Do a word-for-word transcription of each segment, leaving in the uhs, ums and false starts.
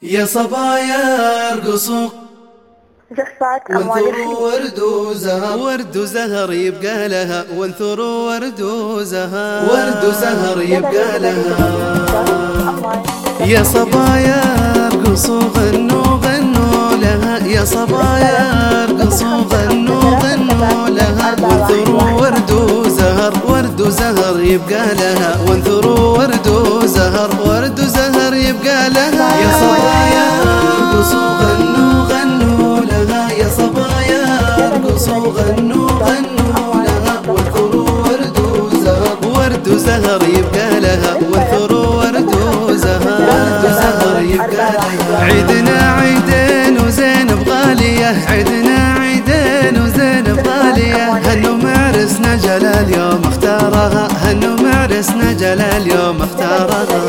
يا صبايا ارقصوا وانثروا ورد وزهر، ورد وزهر يبقى لها، وانثروا ورد وزهر، ورد وزهر يبقى لها. يا صبايا ارقصوا غنوا غنوا لها، يا صبايا ارقصوا غنوا غنوا لها، وانثروا ورد وزهر، ورد وزهر يبقى لها، وانثروا ورد وزهر، ورد وزهر يبقى لها. يا صبايا ارقصوا غنوا غنوا لها، يا صبايا ارقصوا غنوا غنوا لها، وانثروا ورد وزهر، ورد وزهر يبقى لها، وانثروا ورد وزهر، ورد وزهر يبقى لها. عيدنا عيدين وزينب غالية، عيدنا عيدين وزينب غالية، هنو معرسنا جلال يوم اختارها، هنو معرسنا جلال يوم اختارها.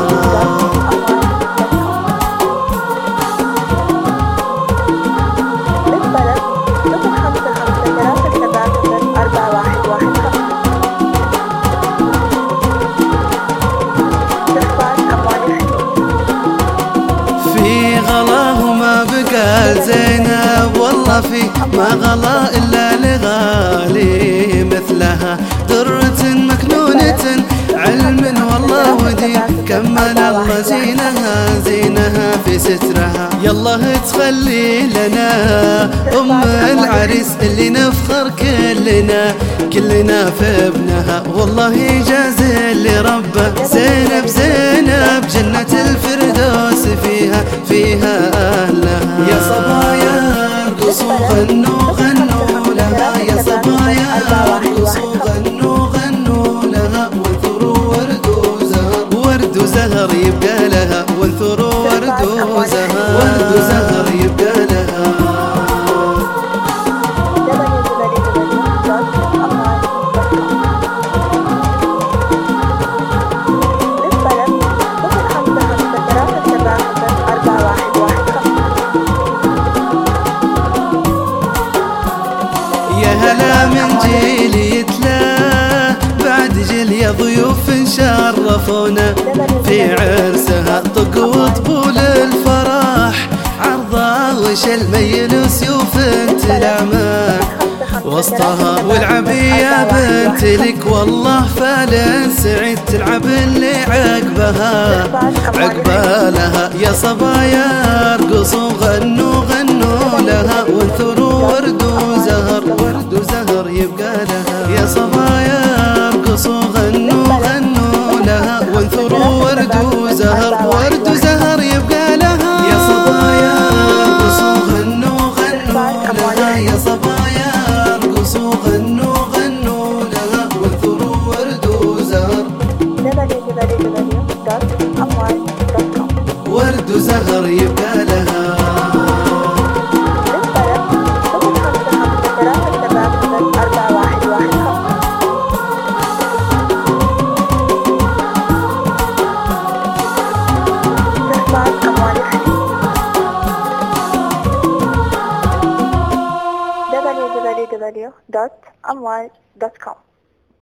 في غلاه ما بقى زينب، والله في ما غلا إلا لغالي مثلها، درة مكنونة علم والله ودين، كمل الله زينها زينها في سترها. يالله تخلي لنا أم العريس اللي نفخر كلنا كلنا في ابنها، والله يجازي اللي ربه زينب زينب جنة الفردوس فيها فيها أهلها. يا صبايا ارقصوا غنوا غنوا لها، يا صبايا ارقصوا غنوا غنوا لها، وانثروا ورد وزهر، ورد وزهر يبقى لها، وانثروا ورد وزهر، ورد وزهر يبقى لها. يا هلا من جيل يتلى بعد جيل، يا ضيوف شرفونا في عرسها، طق وطبول الفرح عرضه وشل ميل سيوف تلعمه وسطها، والعبي يا بنت لك والله فالن سعيد، تلعب اللي عقبها عقبها لها. يا صبايا ارقصوا غنوا غنوا لها، وانثروا ورد وزهر، ورد وزهر يبقى لها. يا صبايا ارقصوا غنوا غنوا لها، وانثروا ورد وزهر، ورد وزهر يبقى لها. يا صبايا ارقصوا غنوا غنوا لها، يا صبايا ارقصوا غنوا غنوا لها، وانثروا ورد وزهر، ورد وزهر يبقى لها. w w w dot amwal dot com